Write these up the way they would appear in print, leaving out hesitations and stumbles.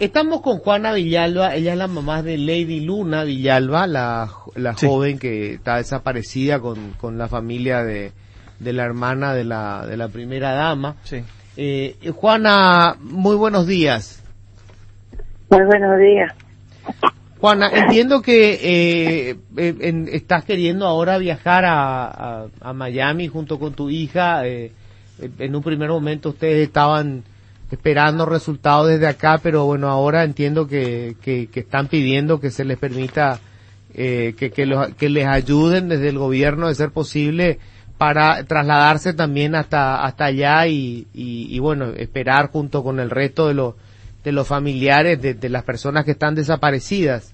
Estamos con Juana Villalba, ella es la mamá de Lady Luna Villalba, la sí, joven que está desaparecida con la familia de la hermana de la primera dama. Sí. Juana, muy buenos días. Muy buenos días. Juana, entiendo que estás queriendo ahora viajar a Miami junto con tu hija. En un primer momento ustedes estaban esperando resultados desde acá, pero bueno, ahora entiendo que están pidiendo que se les permita que les ayuden desde el gobierno, de ser posible, para trasladarse también hasta allá y bueno, esperar junto con el resto de los familiares de las personas que están desaparecidas.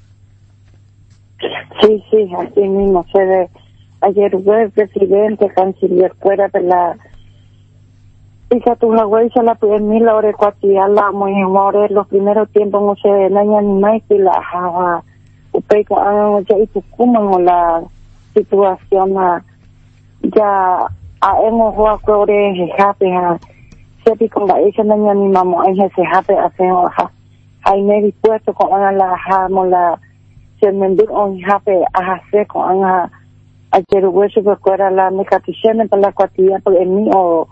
Sí, así mismo se ve. Ayer fue el presidente, canciller, fuera de la hija tu abuela la primera la hora cuatía la muy more los primeros tiempos no se naña ni más que la hawa upei ko an ya itu kuma la situación ya a hemos hoa ore happy ha se con la ella naña ni mamá ella se happy hace ha hay me dispuesto con la ha la se mendur on happy a hacer con ayer hueso por la mecatización para la cuatía por el mío.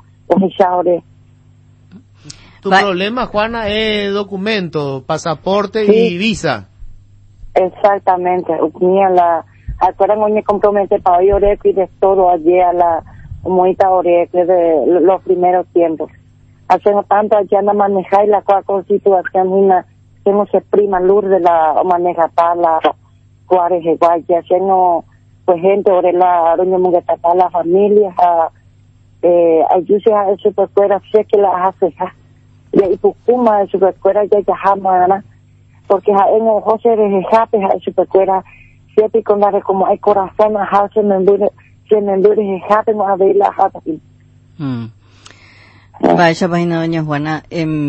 Tu problema, Juana, es documento, pasaporte sí, y visa. Exactamente. Acuerdan hoy me compromete para hoy oreco y de todo allí a la comunidad oreco de los primeros tiempos. Hacemos tanto allá en la manejar y la cual situación una que no se prima luz de la maneja para la cuares igual ya haciendo pues gente ore la doña Mugueta para la familia ayuda a eso pues fuera sé que la hace ya y pukuma eso pues fuera ya jamana porque en el José de Jape eso pues fuera siempre con la como hay corazón a se me endure Jape no a ver la Jape vaya vaina doña Juana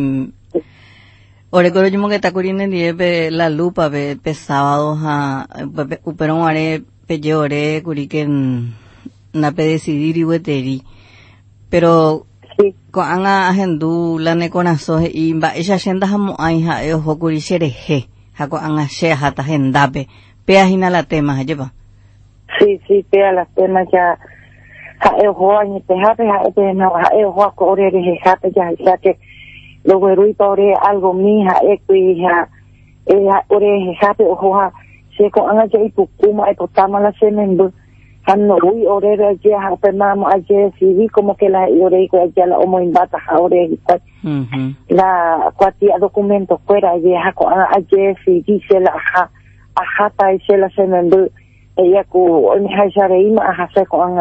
ore coro yo que está corriendo nieve la lupa pe sábados a pero un are pe llore curi que na pe decidir y weteri pero sí con anga agendu la neconazo y va ella yenda hamo aija e hokuri shereje hako anga she hata hendape peajina la tema lleva sí pea las temas ya el joven te hace no el joven ore de hape ya que lo verui ore algo mija hija ore hape oja se con anga ya y pukuma y potama la semen no uy ore ya hape mamo ayer sí como que la ore ya la homo imbata ore la cuatía documentos fuera ya con ayer sí dice la ajata y se la semen ella ku ni hajareima ajase con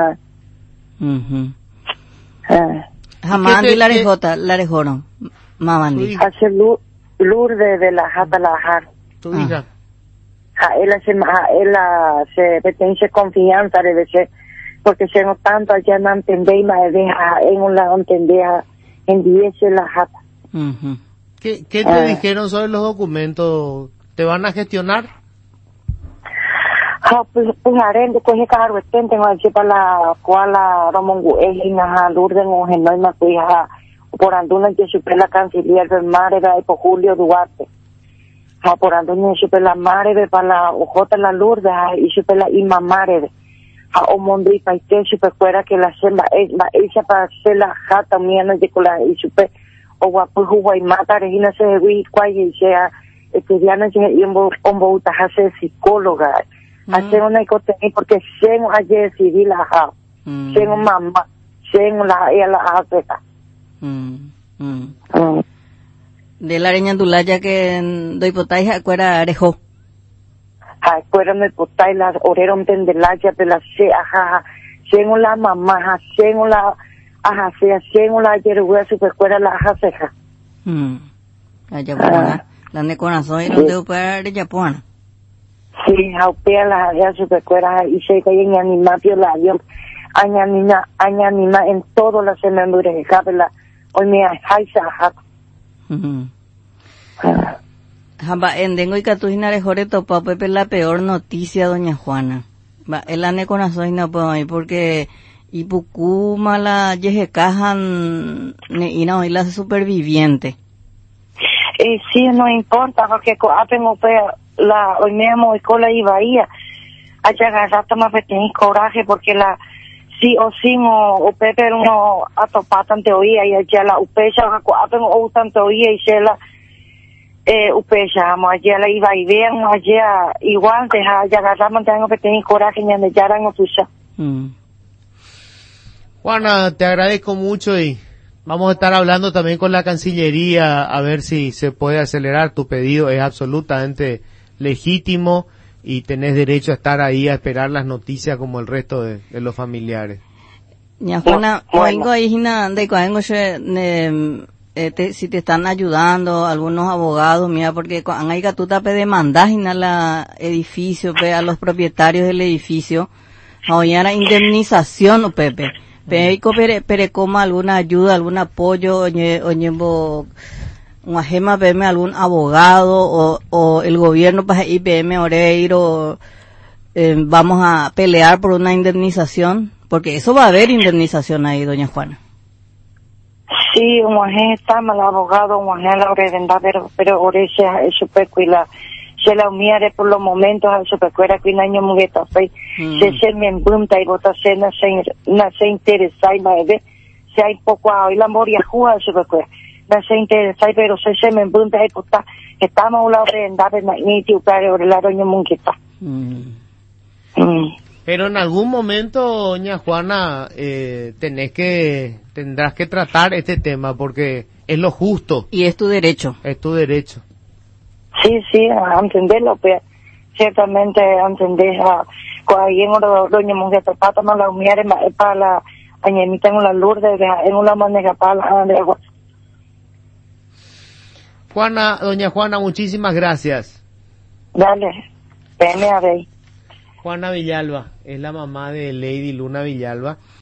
jamandi la rejono mamandi hace Lourdes de la jata la jar tu hija ella se pertenece confianza debe ser porque se no tanto allá no entendé más deja en un lado entendé en 10 la jata ¿Qué te dijeron sobre los documentos? ¿Te van a gestionar? pues haré coge cargo tengo aquí para la cual romongu ejina Lourdes no no más cuija por anduna que super la canciller del mar era por Julio Duarte por anduna super la mare para la ojota la Lourdes y super la ima mare o mondri pa que super fuera que la semba ella para hacer la jata mía no de la y super o guapo jugo y mata regina se vi cuál sea estudiando y un bota hace psicóloga hacer una hicoteca porque tengo ayer civil la tengo mamá tengo la ella la afeta de la areña dulaya que doy potai acuera arejo acuera me potai la orero de la ya de la se tengo la mamá tengo la tengo la ayer voy super cuera la ceja allá buena la neconazo y no te puede de japona sí haupea la ya super cuera y se cae en animatio la yo añanina en todo la semana de capela hoy me haisa Jamba endengo y catuina jore topa pepe la peor noticia doña Juana va el ane con azoina porque y pucuma la yeje cajan ne ina hoy la superviviente Y sí, no importa, porque apenas hoy mismo y cola y bahía, allá agarrata más tiene coraje, porque sí o sí, o Pepe no atopatan teoría, y allá la upecha, apenas o tanto teoría, y se la, upecha, allá la iba y vean, allá igual, allá agarramos, tengo que tener coraje, y me ya eran oficial. Juana, te agradezco mucho y vamos a estar hablando también con la Cancillería a ver si se puede acelerar tu pedido. Es absolutamente legítimo y tenés derecho a estar ahí a esperar las noticias como el resto de los familiares. Ña Juana, oigo ahí si te están ayudando algunos abogados, mira, porque hay que tú te demandas a la edificio, a los propietarios del edificio, a indemnización, o Pepe. Pero como alguna ayuda, algún apoyo, una gema PM, algún abogado o el gobierno para IPM Oreiro, vamos a pelear por una indemnización, porque eso va a haber indemnización ahí, doña Juana. Sí, un agente está mal abogado, un agente la orenda, pero Oresia, eso pecuila. Se la umiere por los momentos al supercuera que un año mugueta fue se me embunta y bota se se interesa y bebé se hay poco a hoy la moria juega al supercuera no se interesa pero se me embunta y puta estamos la orenda de ni tío para el año mugueta. Pero en algún momento, doña Juana, tendrás que tratar este tema porque es lo justo. Y es tu derecho. Es tu derecho. Sí, a entenderlo, pero ciertamente a entender cuando alguien doña mujer pata no la humiere para la añemita en una Lourdes en una manera para la de agua. Doña Juana, muchísimas gracias. Dale, venme a ver. Juana Villalba es la mamá de Lady Luna Villalba.